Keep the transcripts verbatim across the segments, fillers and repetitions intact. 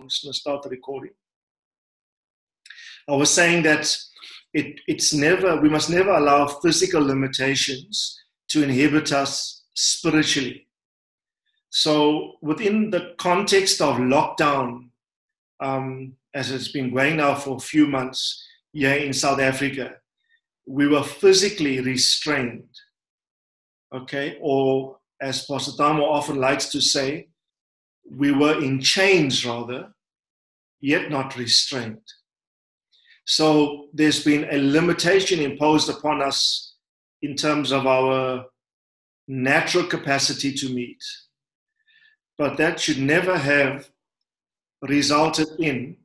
I'm just going to start the recording. I was saying that it, it's never, we must never allow physical limitations to inhibit us spiritually. So within the context of lockdown, um, as it's been going now for a few months here in South Africa, we were physically restrained, okay? Or as Pastor Tamo often likes to say, we were in chains rather, yet not restrained. So there's been a limitation imposed upon us in terms of our natural capacity to meet. But that should never have resulted in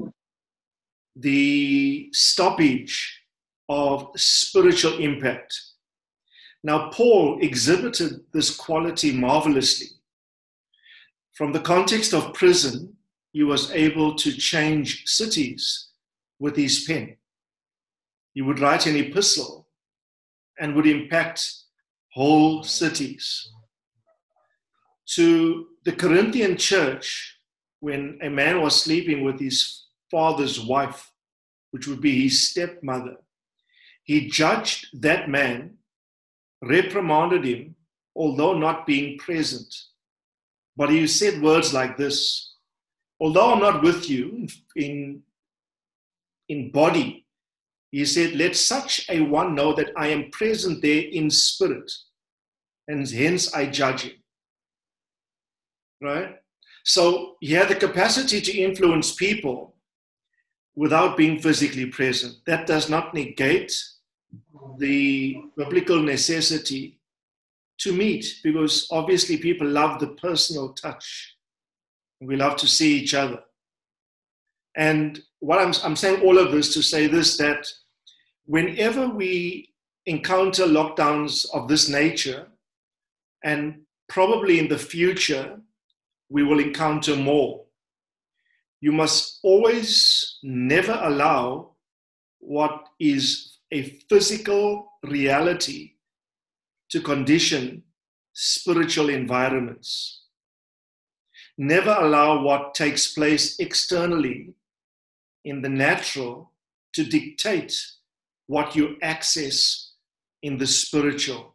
the stoppage of spiritual impact. Now, Paul exhibited this quality marvelously. From the context of prison, he was able to change cities with his pen. He would write an epistle and would impact whole cities. To the Corinthian church, when a man was sleeping with his father's wife, which would be his stepmother, he judged that man, reprimanded him, although not being present. But he said words like this: although I'm not with you in, in body, he said, let such a one know that I am present there in spirit, and hence I judge him. Right? So he had the capacity to influence people without being physically present. That does not negate the biblical necessity to meet, because obviously people love the personal touch. We love to see each other. And what I'm, I'm saying all of this to say this, that whenever we encounter lockdowns of this nature, and probably in the future, we will encounter more, you must always never allow what is a physical reality to condition spiritual environments. Never allow what takes place externally in the natural to dictate what you access in the spiritual.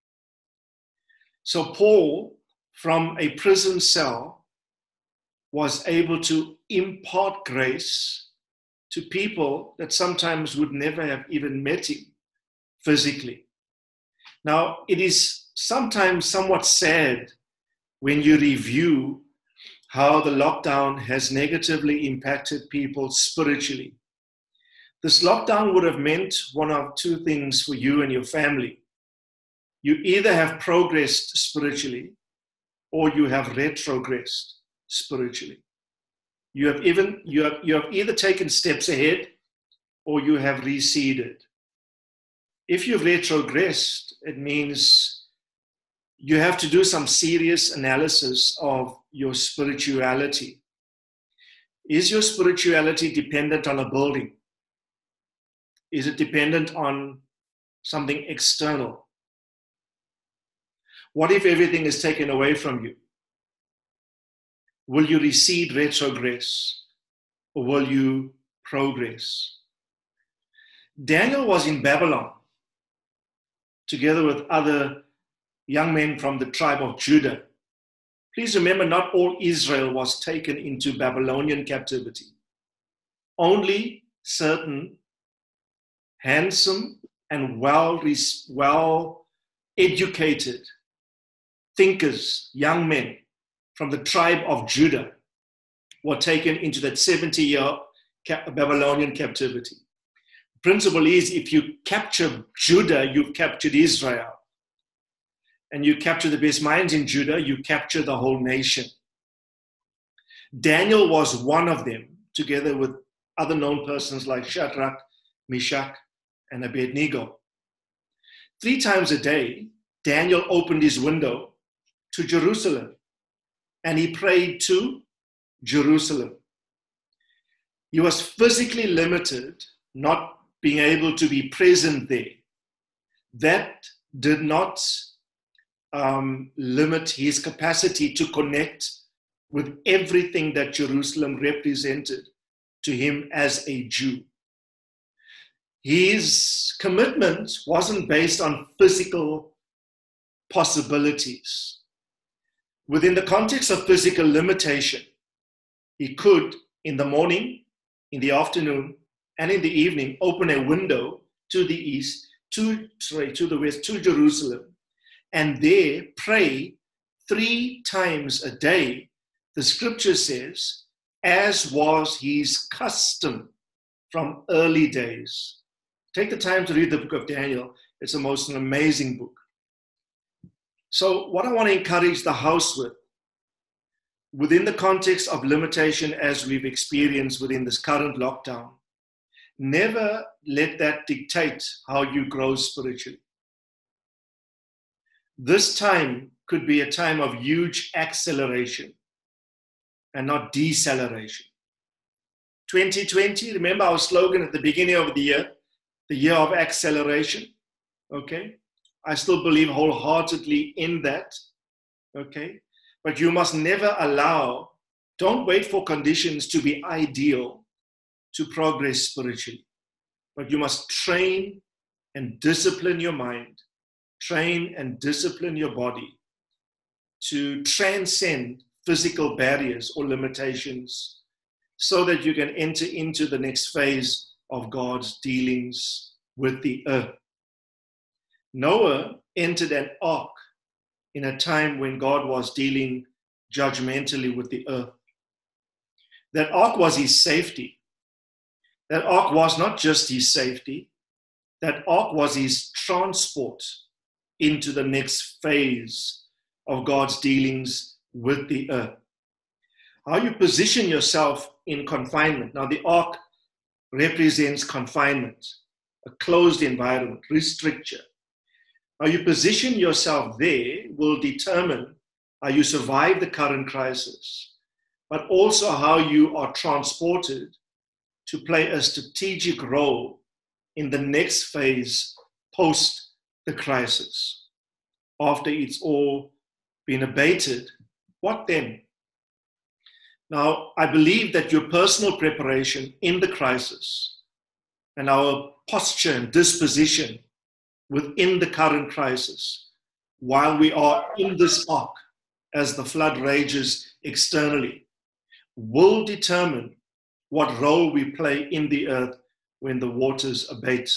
So Paul, from a prison cell, was able to impart grace to people that sometimes would never have even met him physically. Now, it is sometimes somewhat sad when you review how the lockdown has negatively impacted people spiritually. This lockdown would have meant one of two things for you and your family. You either have progressed spiritually, or you have retrogressed spiritually. You have even you have you have either taken steps ahead, or you have receded. If you've retrogressed, it means you have to do some serious analysis of your spirituality. Is your spirituality dependent on a building? Is it dependent on something external? What if everything is taken away from you? Will you recede, retrogress, or will you progress? Daniel was in Babylon together with other young men from the tribe of Judah. Please remember, not all Israel was taken into Babylonian captivity. Only certain handsome and well, well educated thinkers, young men from the tribe of Judah were taken into that seventy-year Babylonian captivity. The principle is, if you capture Judah, you've captured Israel. And you capture the best minds in Judah, you capture the whole nation. Daniel was one of them, together with other known persons like Shadrach, Meshach, and Abednego. Three times a day, Daniel opened his window to Jerusalem, and he prayed to Jerusalem. He was physically limited, not being able to be present there. That did not um, limit his capacity to connect with everything that Jerusalem represented to him as a Jew. His commitment wasn't based on physical possibilities. Within the context of physical limitation, he could, in the morning, in the afternoon, and in the evening, open a window to the east, to, sorry, to the west, to Jerusalem, and there pray three times a day, the scripture says, as was his custom from early days. Take the time to read the book of Daniel. It's the most amazing book. So what I want to encourage the house with, within the context of limitation as we've experienced within this current lockdown, never let that dictate how you grow spiritually. This time could be a time of huge acceleration and not deceleration. twenty twenty, remember our slogan at the beginning of the year, the year of acceleration, okay? I still believe wholeheartedly in that, okay? But you must never allow, don't wait for conditions to be ideal to progress spiritually. But you must train and discipline your mind, train and discipline your body to transcend physical barriers or limitations so that you can enter into the next phase of God's dealings with the earth. Noah entered an ark in a time when God was dealing judgmentally with the earth. That ark was his safety. That ark was not just his safety. That ark was his transport into the next phase of God's dealings with the earth. How you position yourself in confinement. Now, the ark represents confinement, a closed environment, restriction. How you position yourself there will determine how you survive the current crisis, but also how you are transported to play a strategic role in the next phase post the crisis. After it's all been abated, what then? Now, I believe that your personal preparation in the crisis and our posture and disposition within the current crisis, while we are in this ark as the flood rages externally, will determine what role we play in the earth when the waters abate.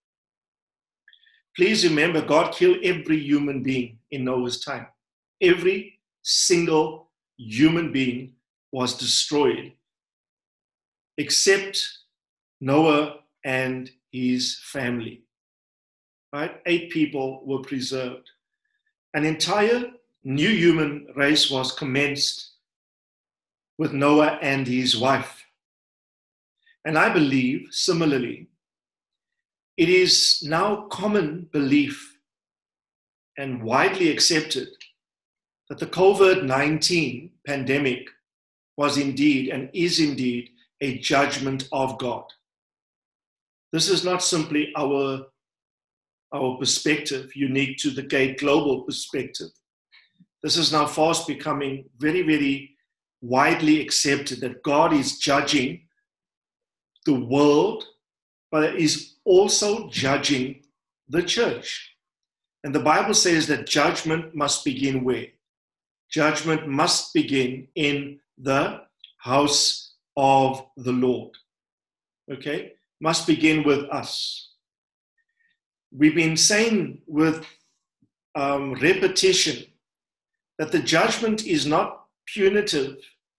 Please remember, God killed every human being in Noah's time. Every single human being was destroyed, except Noah and his family. Right? Eight people were preserved. An entire new human race was commenced with Noah and his wife. And I believe, similarly, it is now common belief and widely accepted that the COVID nineteen pandemic was indeed and is indeed a judgment of God. This is not simply our, our perspective, unique to the Gate Global perspective. This is now fast becoming very, very widely accepted that God is judging the world, but is also judging the church. And the Bible says that judgment must begin where? Judgment must begin in the house of the Lord. Okay? Must begin with us. We've been saying with um, repetition that the judgment is not punitive,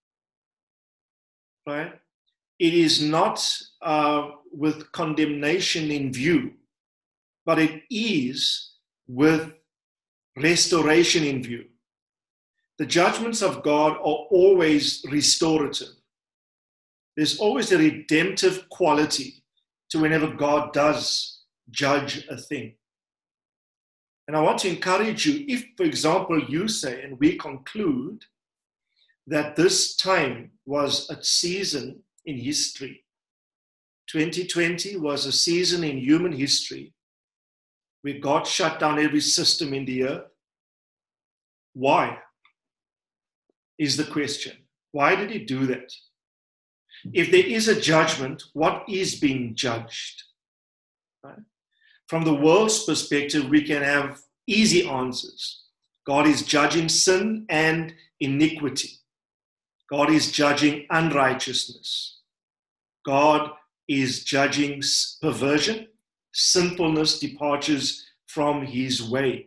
right? It is not uh, with condemnation in view, but it is with restoration in view. The judgments of God are always restorative. There's always a redemptive quality to whenever God does judge a thing. And I want to encourage you, if, for example, you say, and we conclude, that this time was a season in history. twenty twenty was a season in human history where God shut down every system in the earth. Why? Is the question. Why did he do that? If there is a judgment, what is being judged? Right? From the world's perspective, we can have easy answers. God is judging sin and iniquity. God is judging unrighteousness. God is judging perversion, sinfulness, departures from his way.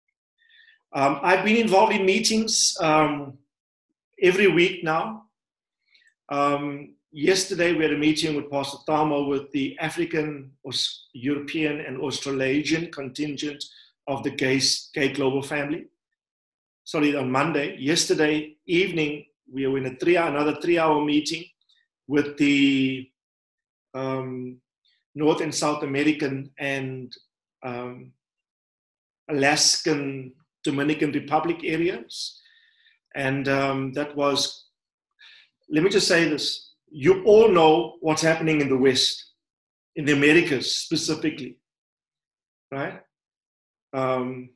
Um, I've been involved in meetings um, every week now. Um, yesterday, we had a meeting with Pastor Thalmo with the African, European, and Australasian contingent of the Gay, Gay Global Family. Sorry, on Monday. Yesterday evening, we were in a three, another three-hour meeting with the um, North and South American and um, Alaskan Dominican Republic areas. And um, that was, let me just say this. You all know what's happening in the West, in the Americas specifically, right? Um,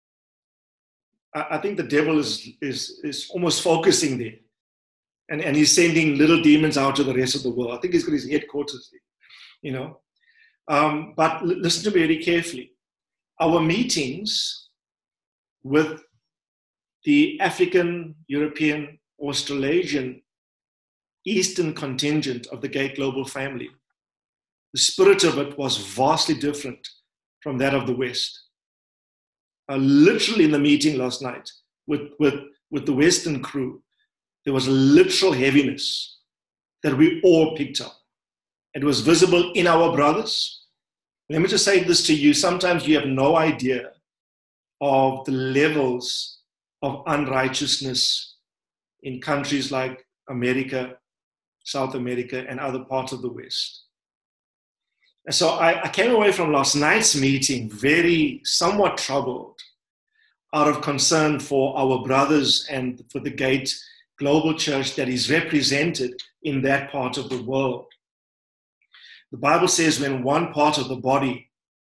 I, I think the devil is, is, is almost focusing there. And, and he's sending little demons out to the rest of the world. I think he's got his headquarters there, you know. Um, but l- listen to me very carefully. Our meetings with the African, European, Australasian, Eastern contingent of the Gay Global Family, the spirit of it was vastly different from that of the West. Uh, literally in the meeting last night with, with, with the Western crew, there was a literal heaviness that we all picked up. It was visible in our brothers. Let me just say this to you. Sometimes you have no idea of the levels of unrighteousness in countries like America, South America, and other parts of the West. And so I, I came away from last night's meeting very somewhat troubled, out of concern for our brothers and for the Gate Global Church that is represented in that part of the world. The Bible says when one part of the body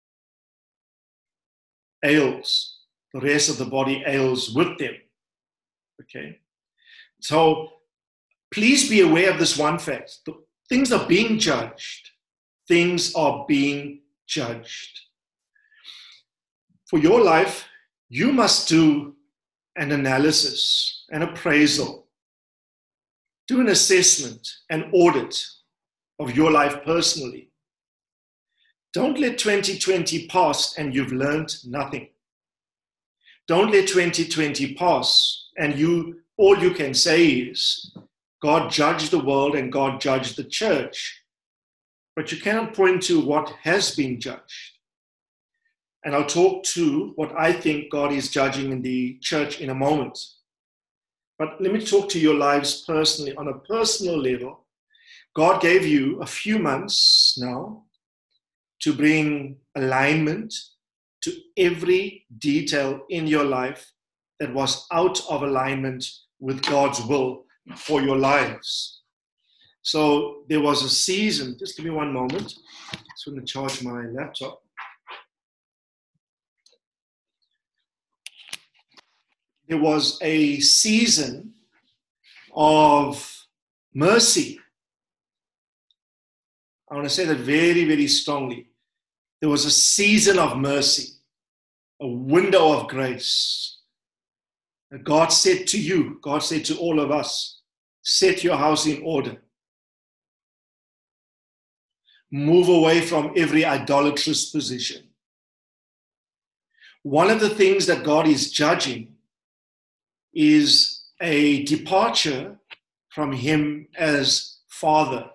ails, the rest of the body ails with them. Okay? So please be aware of this one fact. The things are being judged. Things are being judged. For your life, you must do an analysis, an appraisal. Do an assessment, an audit of your life personally. Don't let twenty twenty pass and you've learned nothing. Don't let twenty twenty pass and you all you can say is, God judged the world and God judged the church. But you cannot point to what has been judged. And I'll talk to what I think God is judging in the church in a moment. But let me talk to your lives personally. On a personal level, God gave you a few months now to bring alignment to every detail in your life that was out of alignment with God's will for your lives. So there was a season, just give me one moment. I just want to charge my laptop. There was a season of mercy. I want to say that very, very strongly. There was a season of mercy, a window of grace. And God said to you, God said to all of us, set your house in order. Move away from every idolatrous position. One of the things that God is judging is a departure from him as Father.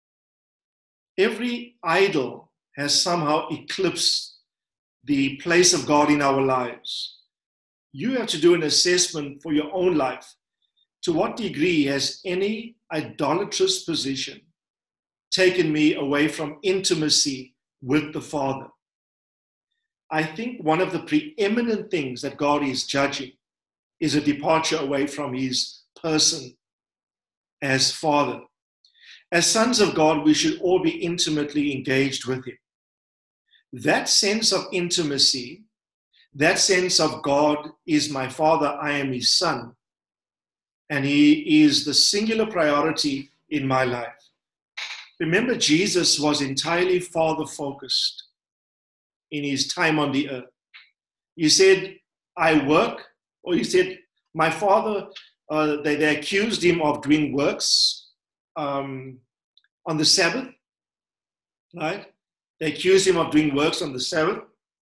Every idol has somehow eclipsed the place of God in our lives. You have to do an assessment for your own life. To what degree has any idolatrous position taken me away from intimacy with the Father? I think one of the preeminent things that God is judging is a departure away from his person as Father. As sons of God, we should all be intimately engaged with him. That sense of intimacy, that sense of God is my Father, I am his son, and he is the singular priority in my life. Remember, Jesus was entirely Father-focused in his time on the earth. He said, I work, or he said, my Father, uh, they, they accused him of doing works um, on the Sabbath, right? They accused him of doing works on the Sabbath.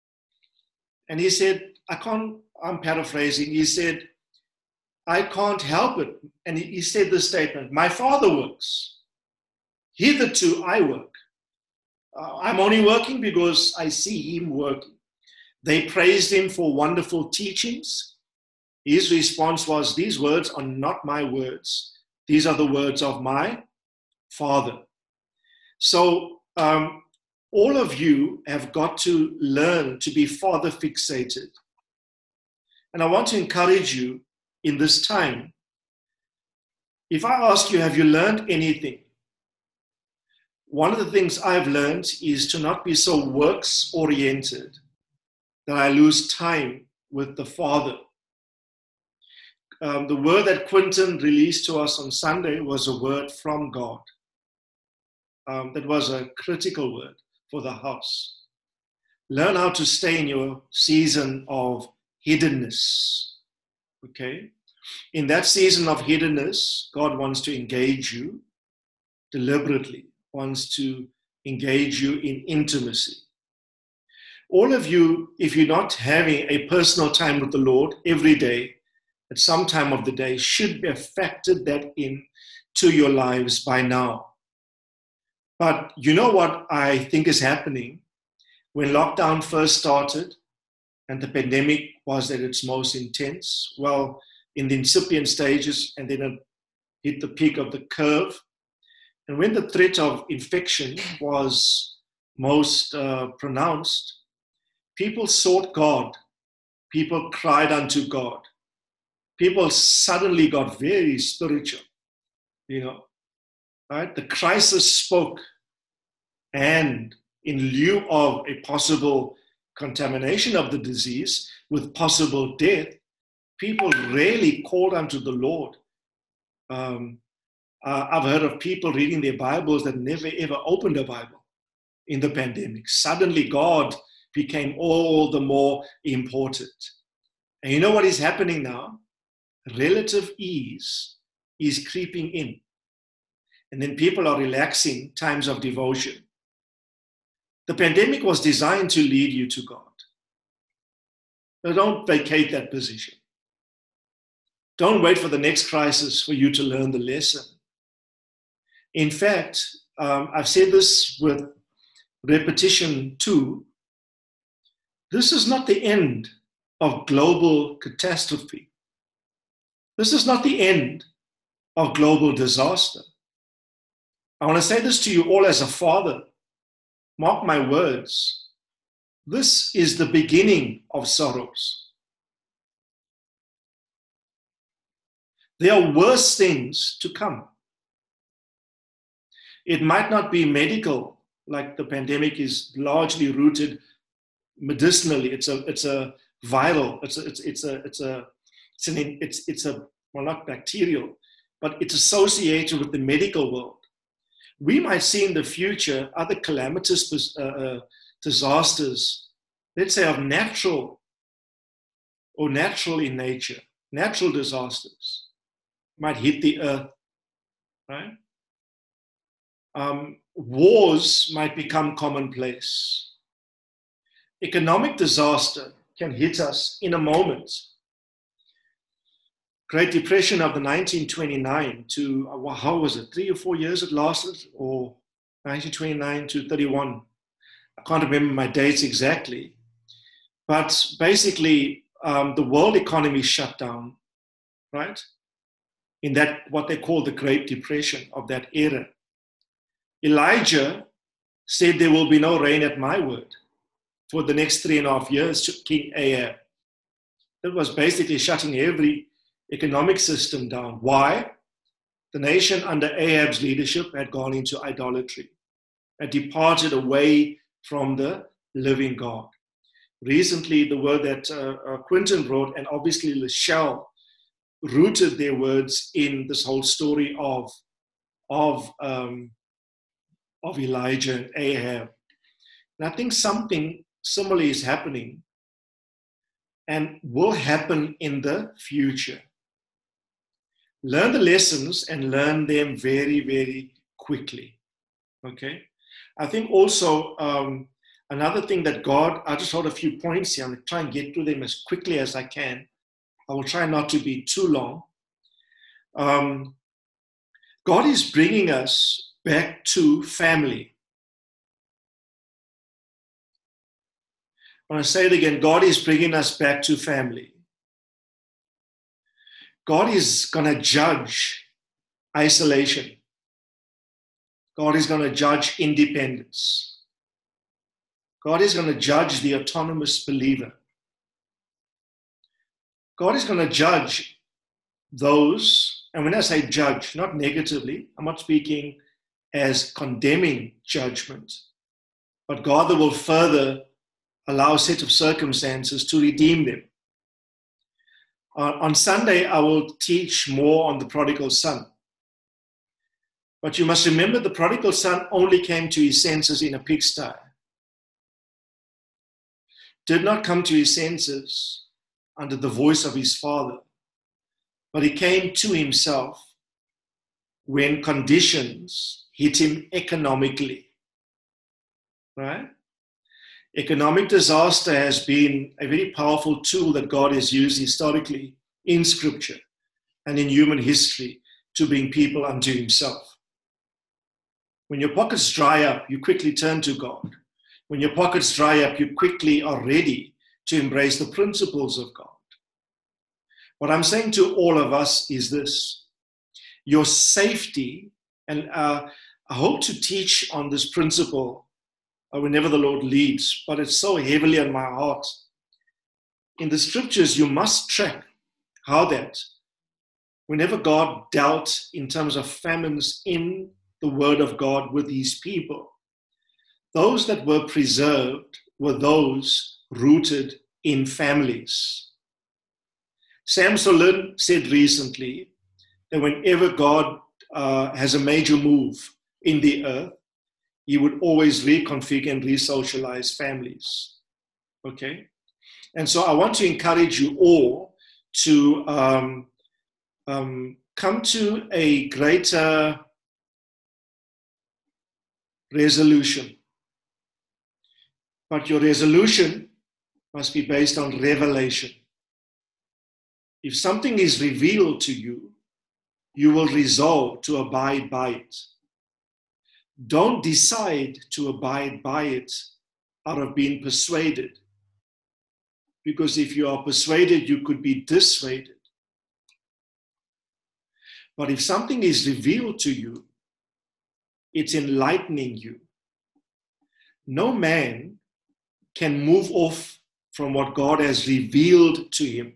And he said, I can't, I'm paraphrasing, he said, I can't help it. And he, he said this statement, my Father works. Hitherto I work. Uh, I'm only working because I see him working. They praised him for wonderful teachings. His response was, these words are not my words. These are the words of my Father. So um, all of you have got to learn to be Father fixated. And I want to encourage you in this time. If I ask you, have you learned anything? One of the things I've learned is to not be so works-oriented that I lose time with the Father. Um, the word that Quinton released to us on Sunday was a word from God. Um, that was a critical word for the house. Learn how to stay in your season of hiddenness. Okay? In that season of hiddenness, God wants to engage you deliberately, wants to engage you in intimacy. All of you, if you're not having a personal time with the Lord every day, at some time of the day, should have factored that in to your lives by now. But you know what I think is happening? When lockdown first started and the pandemic was at its most intense, well, in the incipient stages, and then it hit the peak of the curve. And when the threat of infection was most uh, pronounced, people sought God. People cried unto God. People suddenly got very spiritual, you know, right? The crisis spoke, and in lieu of a possible contamination of the disease with possible death, people really called unto the Lord. Um, uh, I've heard of people reading their Bibles that never ever opened a Bible in the pandemic. Suddenly God became all the more important. And you know what is happening now? Relative ease is creeping in. And then people are relaxing times of devotion. The pandemic was designed to lead you to God. But don't vacate that position. Don't wait for the next crisis for you to learn the lesson. In fact, um, I've said this with repetition too. This is not the end of global catastrophe. This is not the end of global disaster. I want to say this to you all as a father. Mark my words. This is the beginning of sorrows. There are worse things to come. It might not be medical, like the pandemic is largely rooted medicinally. It's a, it's a viral. It's a, it's, it's a, it's a, it's an, it's, it's a, well, not bacterial, but it's associated with the medical world. We might see in the future other calamitous uh, uh, disasters, let's say of natural or natural in nature, natural disasters might hit the earth, right? Um, wars might become commonplace. Economic disaster can hit us in a moment. Great Depression of the nineteen twenty-nine to, uh, how was it, three or four years it lasted, or nineteen twenty-nine to thirty-one. I can't remember my dates exactly. But basically, um, the world economy shut down, right? In that, what they call the Great Depression of that era. Elijah said there will be no rain at my word for the next three and a half years to King Ahab. That was basically shutting every economic system down. Why? The nation under Ahab's leadership had gone into idolatry, had departed away from the living God. Recently, the word that uh, uh, Quinton wrote, and obviously Lachelle rooted their words in this whole story of, of, um, of Elijah and Ahab. And I think something similar is happening and will happen in the future. Learn the lessons and learn them very, very quickly. Okay? I think also um, another thing that God, I just hold a few points here. I'm going to try and get through them as quickly as I can. I will try not to be too long. Um, God is bringing us back to family. I want to say it again. God is bringing us back to family. God is going to judge isolation. God is going to judge independence. God is going to judge the autonomous believer. God is going to judge those, and when I say judge, not negatively, I'm not speaking as condemning judgment, but God that will further allow a set of circumstances to redeem them. Uh, on Sunday, I will teach more on the prodigal son. But you must remember the prodigal son only came to his senses in a pigsty. Did not come to his senses under the voice of his father, but he came to himself when conditions hit him economically. Right? Economic disaster has been a very powerful tool that God has used historically in Scripture and in human history to bring people unto himself. When your pockets dry up, you quickly turn to God. When your pockets dry up, you quickly are ready to embrace the principles of God. What I'm saying to all of us is this: your safety, and uh, I hope to teach on this principle uh, whenever the Lord leads, but it's so heavily on my heart. In the scriptures, you must track how that, whenever God dealt in terms of famines in the word of God with his people, those that were preserved were those rooted in families. Sam Solin said recently that whenever God uh, has a major move in the earth, he would always reconfigure and re-socialize families. Okay? And so I want to encourage you all to um, um, come to a greater resolution. But your resolution must be based on revelation. If something is revealed to you, you will resolve to abide by it. Don't decide to abide by it out of being persuaded. Because if you are persuaded, you could be dissuaded. But if something is revealed to you, it's enlightening you. No man can move off from what God has revealed to him.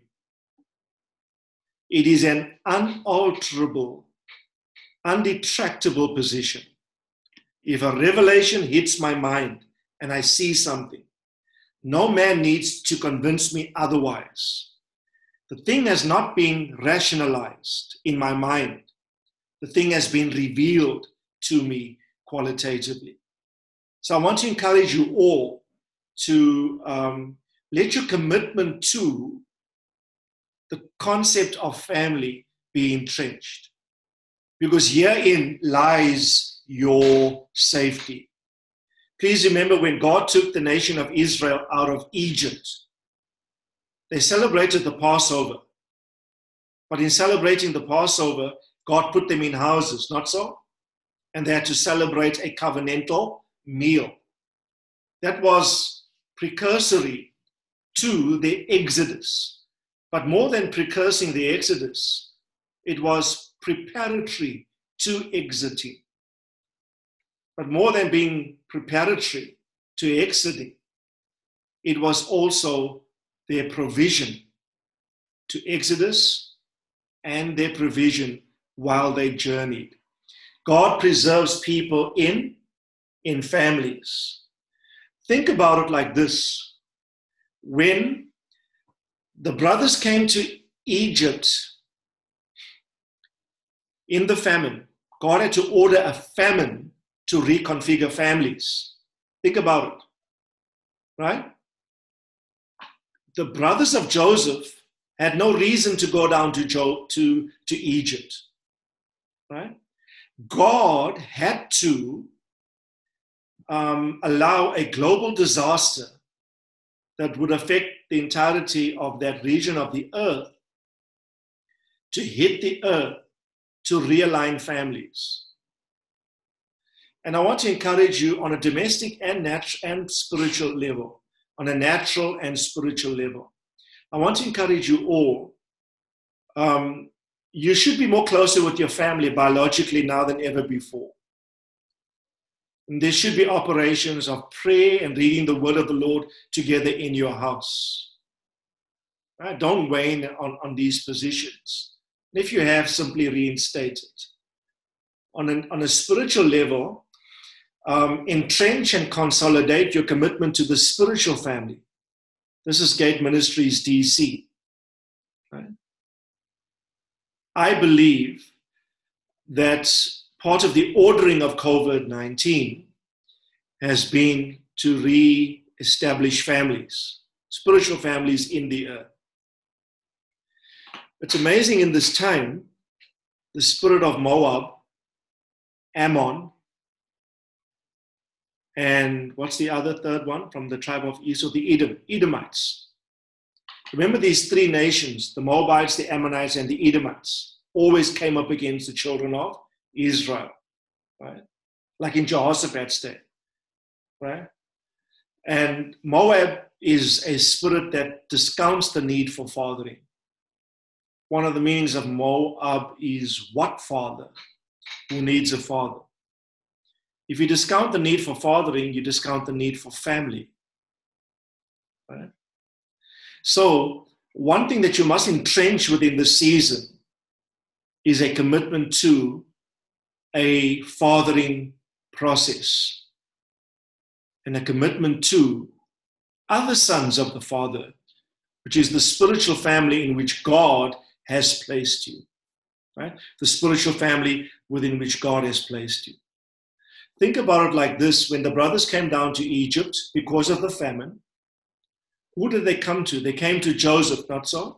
It is an unalterable, undetractable position. If a revelation hits my mind and I see something, no man needs to convince me otherwise. The thing has not been rationalized in my mind. The thing has been revealed to me qualitatively. So I want to encourage you all to um, let your commitment to the concept of family be entrenched. Because herein lies your safety. Please remember when God took the nation of Israel out of Egypt, they celebrated the Passover. But in celebrating the Passover, God put them in houses, not so? And they had to celebrate a covenantal meal. That was precursory to the Exodus. But more than precursing the Exodus, it was preparatory to exiting. But more than being preparatory to exiting, it was also their provision to Exodus and their provision while they journeyed. God preserves people in, in families. Think about it like this. When the brothers came to Egypt in the famine, God had to order a famine to reconfigure families. Think about it, right? The brothers of Joseph had no reason to go down to, jo- to, to Egypt, right? God had to um, allow a global disaster that would affect the entirety of that region of the earth to hit the earth to realign families. And I want to encourage you on a domestic and natural and spiritual level, on a natural and spiritual level. I want to encourage you all. Um, you should be more closer with your family biologically now than ever before. And there should be operations of prayer and reading the word of the Lord together in your house. Right? Don't wane on, on these positions. If you have, simply reinstate it. On, an, on a spiritual level, um, entrench and consolidate your commitment to the spiritual family. This is Gate Ministries D C. Right? I believe that part of the ordering of COVID nineteen has been to re-establish families, spiritual families in the earth. It's amazing in this time, the spirit of Moab, Ammon, and what's the other third one from the tribe of Esau, the Edom, Edomites. Remember these three nations, the Moabites, the Ammonites, and the Edomites, always came up against the children of Israel, right? Like in Jehoshaphat's day, right? And Moab is a spirit that discounts the need for fathering. One of the meanings of Moab is what father? Who needs a father? If you discount the need for fathering, you discount the need for family. Right? So, one thing that you must entrench within the season is a commitment to a fathering process and a commitment to other sons of the Father, which is the spiritual family in which God has placed you. Right? The spiritual family within which God has placed you. Think about it like this. When the brothers came down to Egypt because of the famine, who did they come to? They came to Joseph, not so?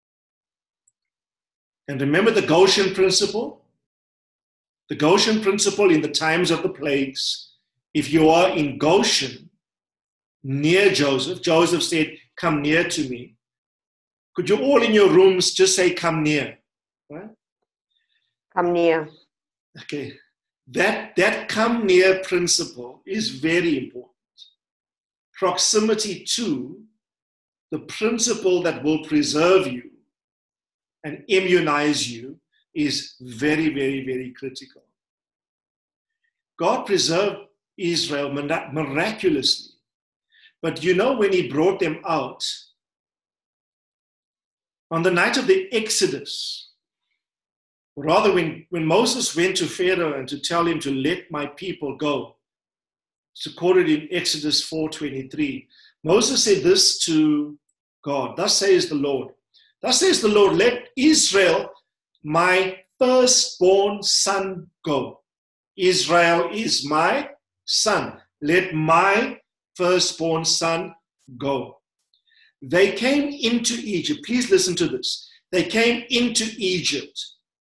And remember the Goshen principle? The Goshen principle in the times of the plagues. If you are in Goshen, near Joseph, Joseph said, come near to me. Could you all in your rooms just say, come near? Right? Come near. Okay. That, that come near principle is very important. Proximity to the principle that will preserve you and immunize you is very, very, very critical. God preserved Israel miraculously. But you know, when he brought them out, on the night of the Exodus, rather when, when Moses went to Pharaoh and to tell him to let my people go, it's recorded in Exodus four twenty-three, Moses said this to God, thus says the Lord, thus says the Lord, let Israel, my firstborn son, go. Israel is my son. Let my firstborn son go. They came into Egypt. Please listen to this. They came into Egypt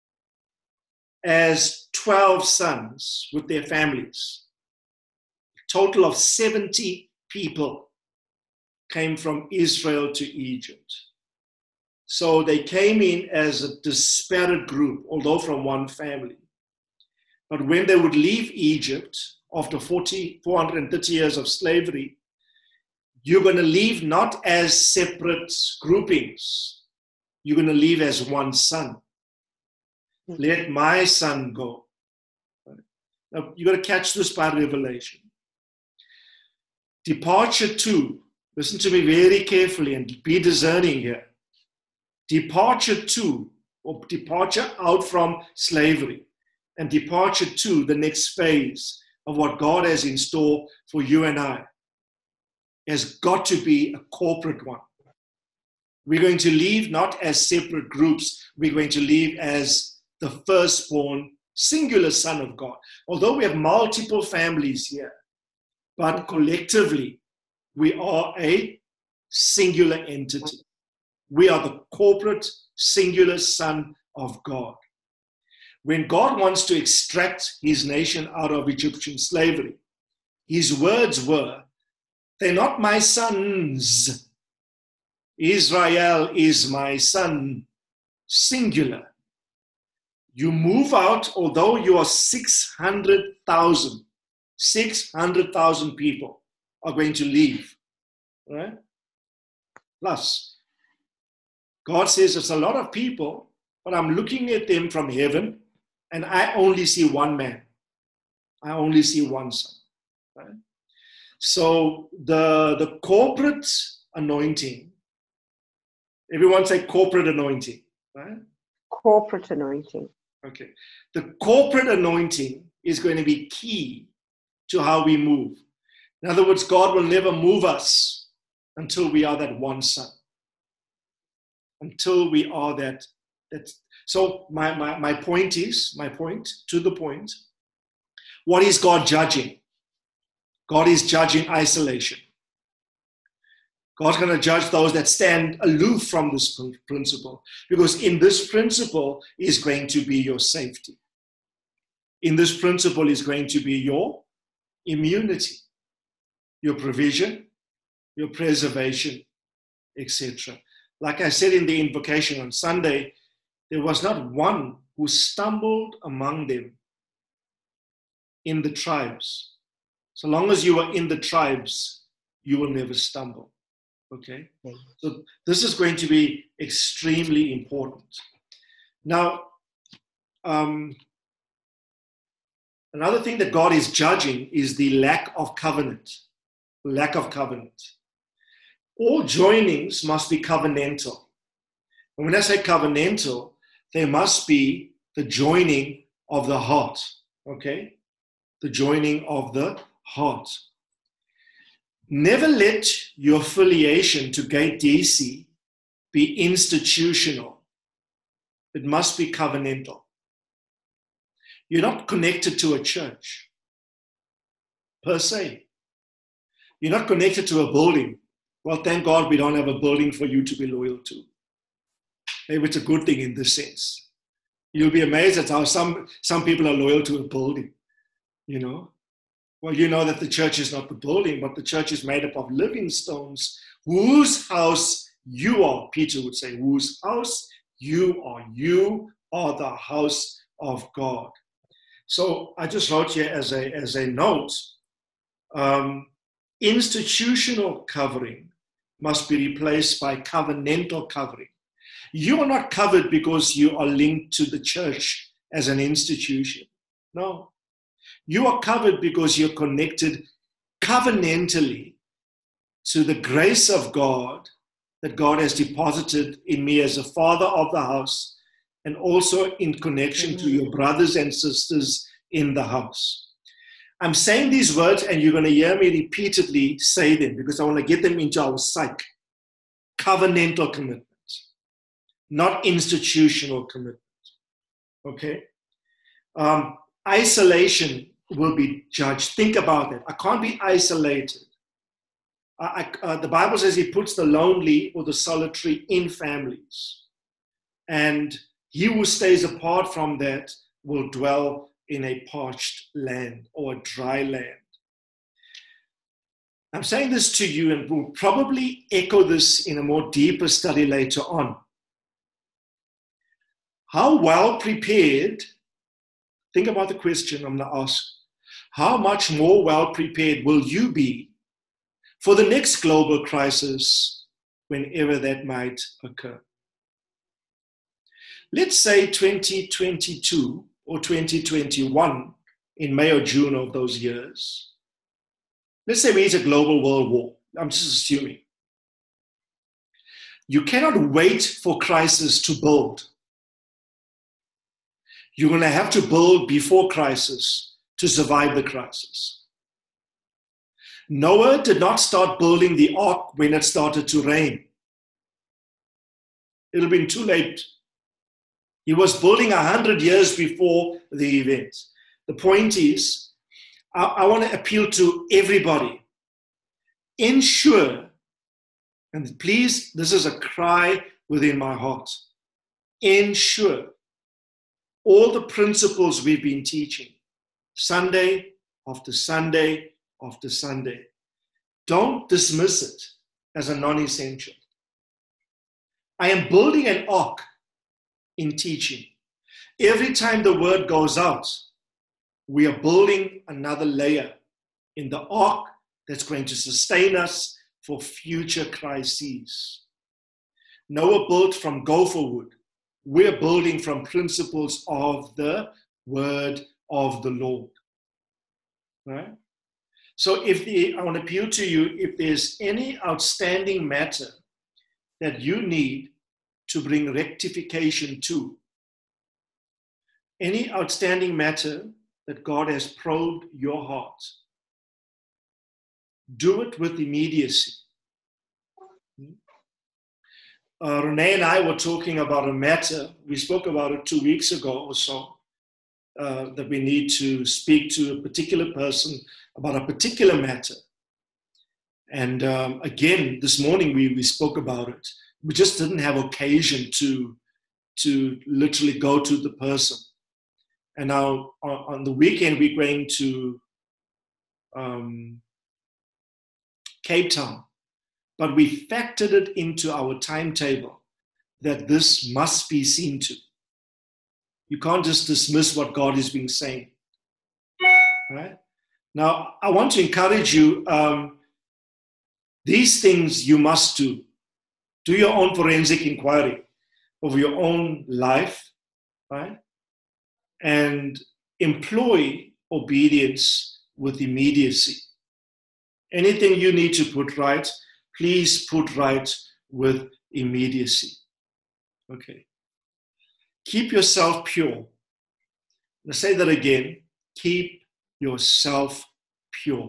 as twelve sons with their families. A total of seventy people came from Israel to Egypt. So they came in as a disparate group, although from one family. But when they would leave Egypt after forty, four hundred thirty years of slavery, you're going to leave not as separate groupings. You're going to leave as one son. Let my son go. Now, you've got to catch this by revelation. Departure two, listen to me very carefully and be discerning here. Departure two, or departure out from slavery, and departure to the next phase of what God has in store for you and I, has got to be a corporate one. We're going to leave not as separate groups, we're going to leave as the firstborn, singular Son of God. Although we have multiple families here, but collectively, we are a singular entity. We are the corporate, singular Son of God. When God wants to extract his nation out of Egyptian slavery, his words were, they're not my sons. Israel is my son, singular. You move out, although you are six hundred thousand, six hundred thousand people are going to leave. Right? Plus, God says it's a lot of people, but I'm looking at them from heaven, and I only see one man. I only see one son. Right? So the, the corporate anointing, everyone say corporate anointing, right? Corporate anointing. Okay. The corporate anointing is going to be key to how we move. In other words, God will never move us until we are that one son. Until we are that. that. So my, my, my point is, my point, to the point, what is God judging? God is judging isolation. God's going to judge those that stand aloof from this principle, because in this principle is going to be your safety. In this principle is going to be your immunity, your provision, your preservation, et cetera. Like I said in the invocation on Sunday, there was not one who stumbled among them in the tribes. So long as you are in the tribes, you will never stumble. Okay? So this is going to be extremely important. Now, um, another thing that God is judging is the lack of covenant. Lack of covenant. All joinings must be covenantal. And when I say covenantal, there must be the joining of the heart. Okay? The joining of the heart. Never let your affiliation to Gate D C be institutional. It must be covenantal. You're not connected to a church per se. You're not connected to a building. Well, thank God we don't have a building for you to be loyal to. Maybe it's a good thing in this sense. You'll be amazed at how some, some people are loyal to a building, you know. Well, you know that the church is not the building, but the church is made up of living stones, whose house you are. Peter would say, whose house you are. You are the house of God. So I just wrote here as a, as a note, um, institutional covering must be replaced by covenantal covering. You are not covered because you are linked to the church as an institution. No. You are covered because you're connected covenantally to the grace of God that God has deposited in me as a father of the house, and also in connection to your brothers and sisters in the house. I'm saying these words, and you're going to hear me repeatedly say them because I want to get them into our psyche. Covenantal commitment, not institutional commitment. Okay? Um, isolation will be judged. Think about that. I can't be isolated. I, I, uh, the Bible says he puts the lonely or the solitary in families. And he who stays apart from that will dwell in a parched land or a dry land. I'm saying this to you, and we'll probably echo this in a more deeper study later on. How well prepared, think about the question I'm going to ask. How much more well prepared will you be for the next global crisis, whenever that might occur? Let's say twenty twenty-two or twenty twenty-one, in May or June of those years. Let's say we hit a global world war. I'm just assuming. You cannot wait for crisis to build. You're going to have to build before crisis to survive the crisis. Noah did not start building the ark when it started to rain. It'll be too late. He was building a hundred years before the event. The point is, I, I want to appeal to everybody. Ensure, and please, this is a cry within my heart. Ensure all the principles we've been teaching, Sunday after Sunday after Sunday. Don't dismiss it as a non-essential. I am building an ark in teaching. Every time the word goes out, we are building another layer in the ark that's going to sustain us for future crises. Noah built from gopher wood. We're building from principles of the word of the Lord. Right? So if the, I want to appeal to you, if there's any outstanding matter that you need to bring rectification to, any outstanding matter that God has probed your heart, do it with immediacy. Uh, Renee and I were talking about a matter, we spoke about it two weeks ago or so, uh, that we need to speak to a particular person about a particular matter. And um, again, this morning we, we spoke about it. We just didn't have occasion to, to literally go to the person. And now on, on the weekend, we're going to um, Cape Town. But we factored it into our timetable that this must be seen to. You can't just dismiss what God has been saying. Right? Now, I want to encourage you, um, these things you must do. Do your own forensic inquiry of your own life, right? And employ obedience with immediacy. Anything you need to put right, please put right with immediacy. Okay. Keep yourself pure. Let's say that again. Keep yourself pure.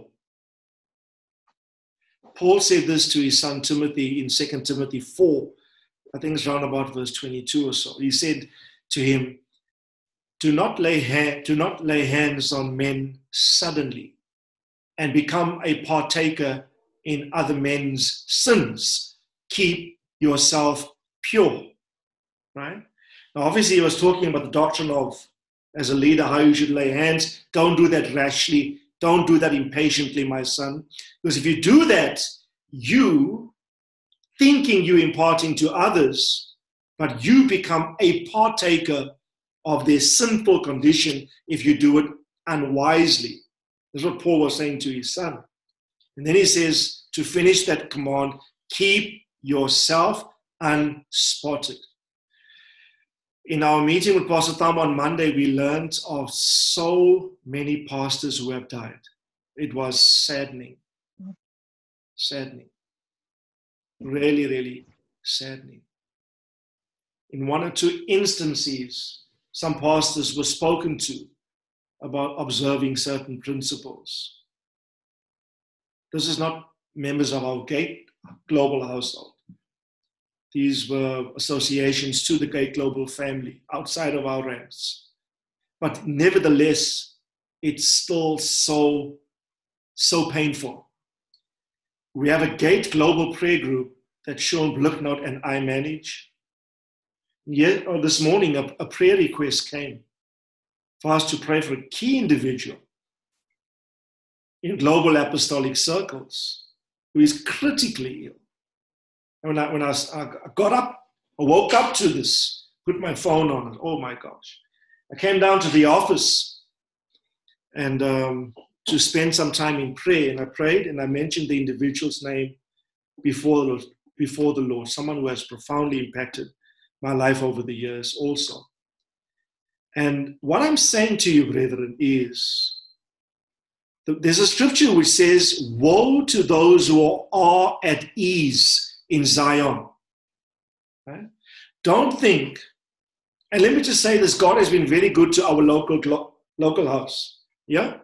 Paul said this to his son Timothy in Second Timothy four. I think it's around about verse twenty-two or so. He said to him, do not lay, ha- do not lay hands on men suddenly and become a partaker in other men's sins. Keep yourself pure. Right? Now, obviously, he was talking about the doctrine of, as a leader, how you should lay hands. Don't do that rashly. Don't do that impatiently, my son. Because if you do that, you, thinking you're imparting to others, but you become a partaker of their sinful condition if you do it unwisely. That's what Paul was saying to his son. And then he says, to finish that command, keep yourself unspotted. In our meeting with Pastor Tham on Monday, we learned of so many pastors who have died. It was saddening. Saddening. Really, really saddening. In one or two instances, some pastors were spoken to about observing certain principles. This is not members of our Gate Global household. These were associations to the Gate Global family outside of our ranks. But nevertheless, it's still so, so painful. We have a Gate Global prayer group that Sean Blicknott and I manage. Yet, or this morning, a, a prayer request came for us to pray for a key individual in global apostolic circles who is critically ill. And when I, when I, I got up, I woke up to this, put my phone on, and oh my gosh. I came down to the office and um, to spend some time in prayer, and I prayed and I mentioned the individual's name before the, before the Lord, someone who has profoundly impacted my life over the years also. And what I'm saying to you, brethren, is there's a scripture which says, woe to those who are at ease in Zion. Right? Don't think, and let me just say this, God has been very good to our local local house. Yeah?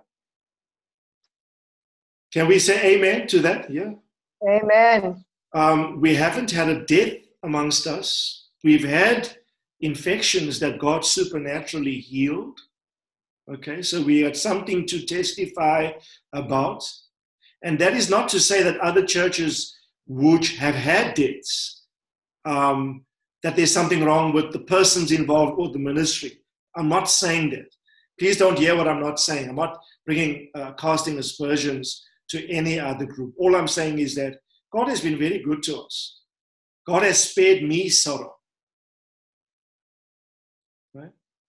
Can we say amen to that? Yeah? Amen. Um, we haven't had a death amongst us. We've had infections that God supernaturally healed. Okay, so we had something to testify about. And that is not to say that other churches would have had deaths, um, that there's something wrong with the persons involved or the ministry. I'm not saying that. Please don't hear what I'm not saying. I'm not bringing uh, casting aspersions to any other group. All I'm saying is that God has been very good to us. God has spared me sorrow. Right?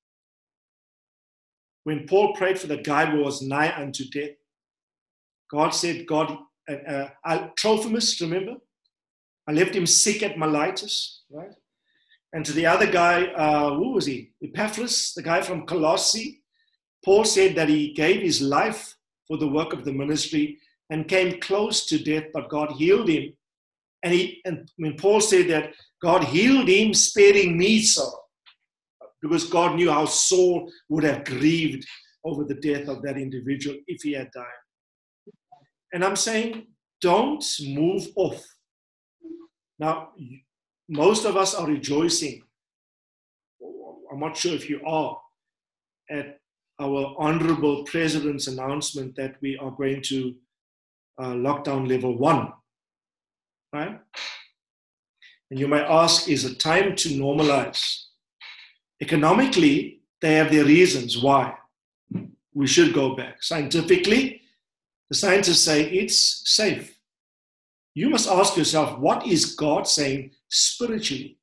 When Paul prayed for that guy who was nigh unto death, God said, God, uh, uh, Trophimus, remember? I left him sick at Miletus, right? And to the other guy, uh, who was he? Epaphras, the guy from Colossae. Paul said that he gave his life for the work of the ministry and came close to death, but God healed him. And, he, and when Paul said that God healed him, sparing me sorrow, because God knew how Saul would have grieved over the death of that individual if he had died. And I'm saying, don't move off. Now, most of us are rejoicing. I'm not sure if you are, at our honorable president's announcement that we are going to uh, lockdown level one, right? And you might ask, is it time to normalize? Economically, they have their reasons why we should go back. Scientifically, the scientists say it's safe. You must ask yourself, what is God saying spiritually?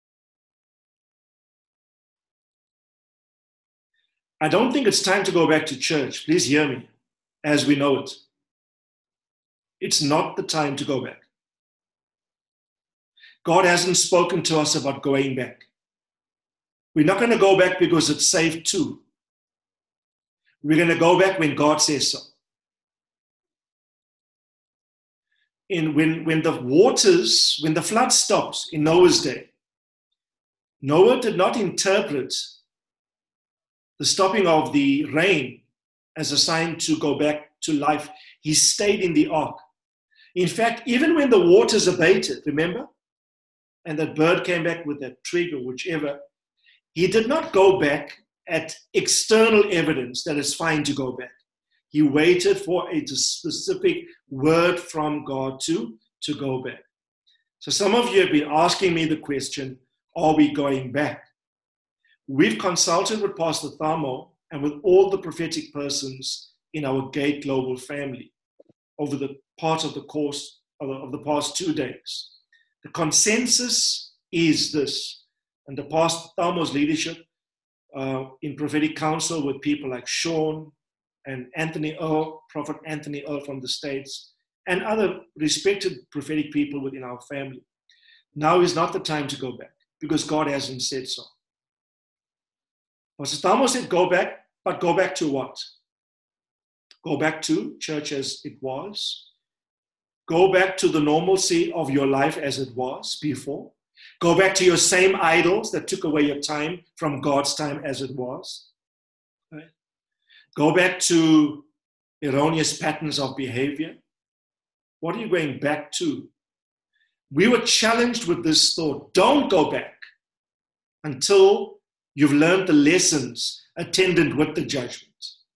I don't think it's time to go back to church. Please hear me, as we know it. It's not the time to go back. God hasn't spoken to us about going back. We're not going to go back because it's safe too. We're going to go back when God says so. In when, when the waters, when the flood stops in Noah's day, Noah did not interpret the stopping of the rain as a sign to go back to life. He stayed in the ark. In fact, even when the waters abated, remember? And that bird came back with that twig or whichever, he did not go back at external evidence that it's fine to go back. He waited for a specific word from God to, to go back. So some of you have been asking me the question, are we going back? We've consulted with Pastor Thamo and with all the prophetic persons in our Gate Global family over the part of the course of the, of the past two days. The consensus is this, and the Pastor Thamo's leadership uh, in prophetic council with people like Sean and Anthony Earl, Prophet Anthony Earl from the States, and other respected prophetic people within our family. Now is not the time to go back because God hasn't said so. Pastor Thamo said, go back, but go back to what? Go back to church as it was. Go back to the normalcy of your life as it was before. Go back to your same idols that took away your time from God's time as it was. Right? Go back to erroneous patterns of behavior. What are you going back to? We were challenged with this thought. Don't go back until you've learned the lessons attendant with the judgment.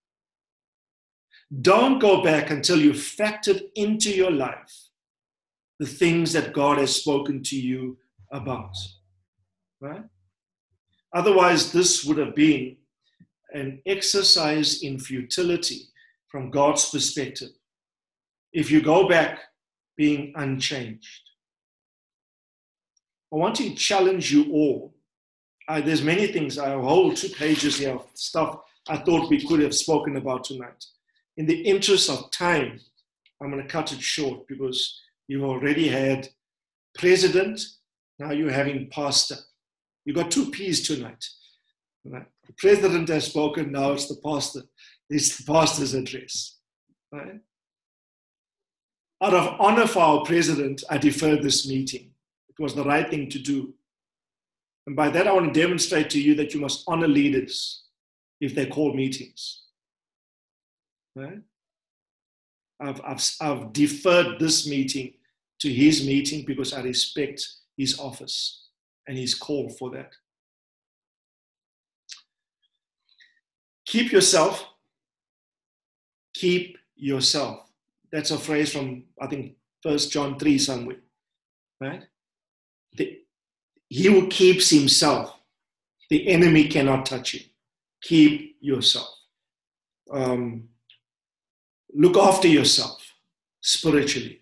Don't go back until you've factored into your life the things that God has spoken to you about. Right? Otherwise, this would have been an exercise in futility from God's perspective if you go back being unchanged. I want to challenge you all. Uh, there's many things, I have whole two pages here of stuff I thought we could have spoken about tonight. In the interest of time, I'm going to cut it short because you've already had president, now you're having pastor. You've got two P's tonight. Right? The president has spoken, now it's the pastor. It's the pastor's address. Right? Out of honor for our president, I deferred this meeting. It was the right thing to do. And by that, I want to demonstrate to you that you must honor leaders if they call meetings. Right? I've, I've, I've deferred this meeting to his meeting because I respect his office and his call for that. Keep yourself. Keep yourself. That's a phrase from, I think, First John three somewhere, right? The, he who keeps himself, the enemy cannot touch you. Keep yourself. Um, look after yourself spiritually.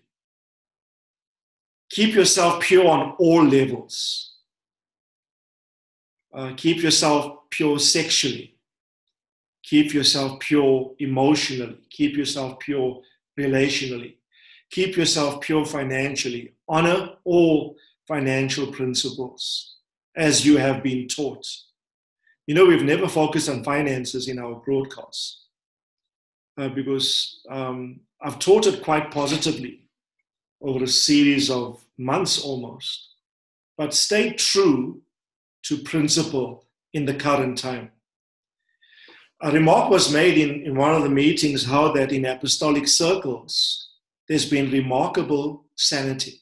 Keep yourself pure on all levels. Uh, keep yourself pure sexually. Keep yourself pure emotionally. Keep yourself pure relationally. Keep yourself pure financially. Honor all financial principles as you have been taught. You know, we've never focused on finances in our broadcasts uh, because um, I've taught it quite positively over a series of months almost. But stay true to principle in the current time. A remark was made in, in one of the meetings how that in apostolic circles, there's been remarkable sanity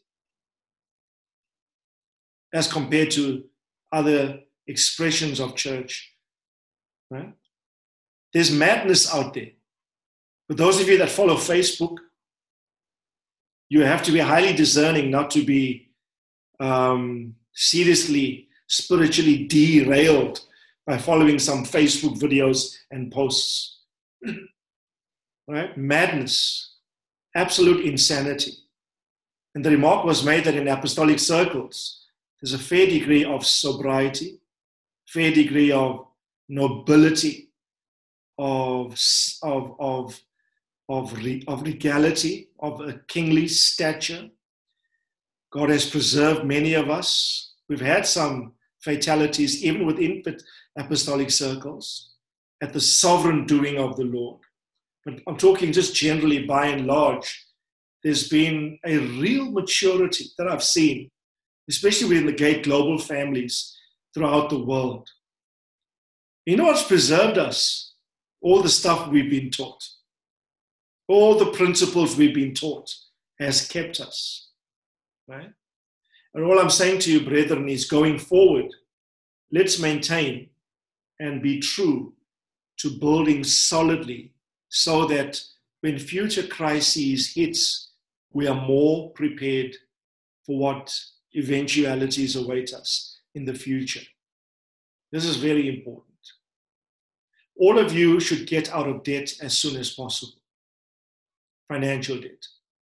as compared to other expressions of church. Right? There's madness out there. For those of you that follow Facebook, you have to be highly discerning not to be um, seriously, spiritually derailed by following some Facebook videos and posts. Right? Madness, absolute insanity. And the remark was made that in apostolic circles, there's a fair degree of sobriety, fair degree of nobility, of, of, of, of, re, of regality, of a kingly stature. God has preserved many of us. We've had some fatalities, even within apostolic circles, at the sovereign doing of the Lord. But I'm talking just generally, by and large, there's been a real maturity that I've seen, especially within the Gate Global families throughout the world. You know what's preserved us? All the stuff we've been taught. All the principles we've been taught has kept us. Right? And all I'm saying to you, brethren, is going forward, let's maintain and be true to building solidly so that when future crises hits, we are more prepared for what eventualities await us in the future. This is very important. All of you should get out of debt as soon as possible. Financial debt.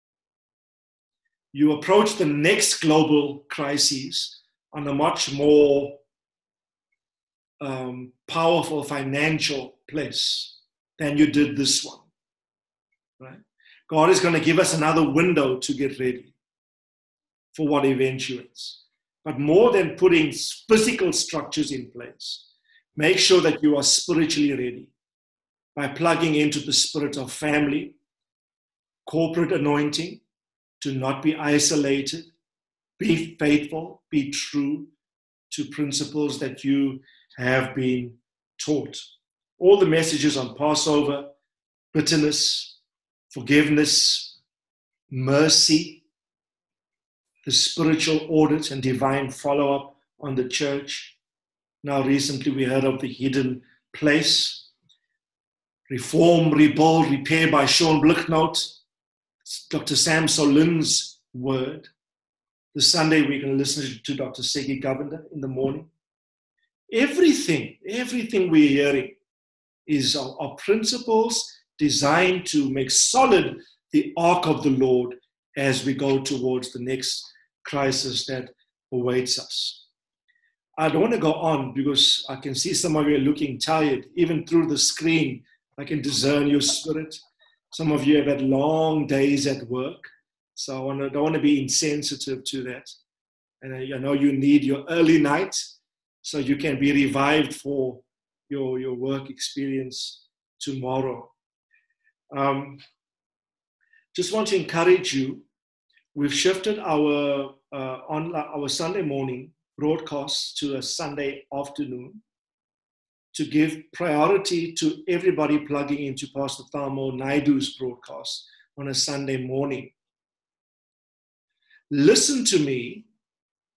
You approach the next global crisis on a much more um, powerful financial place than you did this one. Right? God is going to give us another window to get ready for what eventuates. But more than putting physical structures in place, make sure that you are spiritually ready by plugging into the spirit of family, corporate anointing, to not be isolated, be faithful, be true to principles that you have been taught. All the messages on Passover, bitterness, forgiveness, mercy, the spiritual audit and divine follow-up on the church. Now recently we heard of the hidden place. Reform, rebuild, repair by Sean Blicknote. Doctor Sam Solin's word. This Sunday we're going to listen to Doctor Seki Govender in the morning. Everything, everything we're hearing is our, our principles designed to make solid the ark of the Lord as we go towards the next crisis that awaits us. I don't want to go on because I can see some of you are looking tired. Even through the screen, I can discern your spirit. Some of you have had long days at work, so I want to, don't want to be insensitive to that. And I, I know you need your early night so you can be revived for your, your work experience tomorrow. Um, just want to encourage you. We've shifted our uh, on our Sunday morning broadcasts to a Sunday afternoon to give priority to everybody plugging into Pastor Thalmo Naidu's broadcast on a Sunday morning. Listen to me,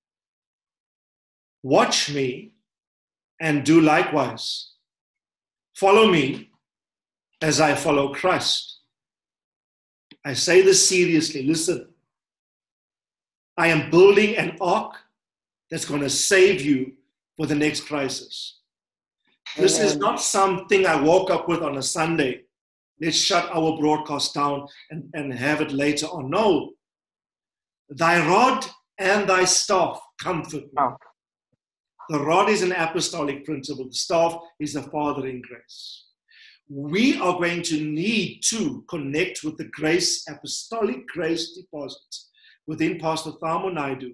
watch me, and do likewise. Follow me as I follow Christ. I say this seriously. Listen. I am building an ark that's going to save you for the next crisis. This Amen. is not something I woke up with on a Sunday. Let's shut our broadcast down and, and have it later on. No. Thy rod and thy staff comfort me. Oh. The rod is an apostolic principle. The staff is a fathering grace. We are going to need to connect with the grace, apostolic grace deposits within Pastor Thamo Naidu,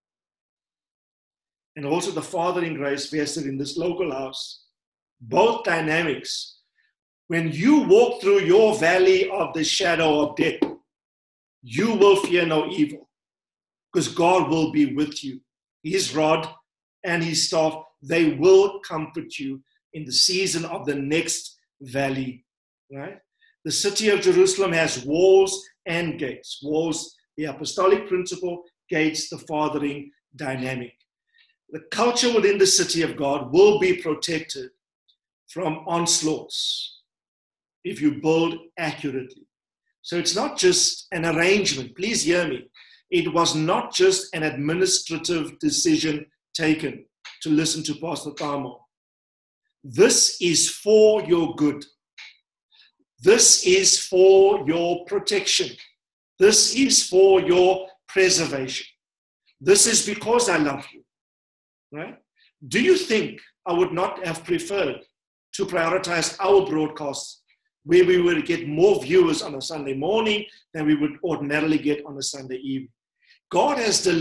and also the fathering grace vested in this local house. Both dynamics. When you walk through your valley of the shadow of death, you will fear no evil, because God will be with you. His rod and his staff, they will comfort you in the season of the next valley, right? The city of Jerusalem has walls and gates. Walls, the apostolic principle, gates, the fathering dynamic. The culture within the city of God will be protected from onslaughts if you build accurately. So it's not just an arrangement. Please hear me. It was not just an administrative decision taken to listen to Pastor Thamo. This is for your good. This is for your protection. This is for your preservation. This is because I love you. Right? Do you think I would not have preferred to prioritize our broadcasts where we would get more viewers on a Sunday morning than we would ordinarily get on a Sunday evening? God has delivered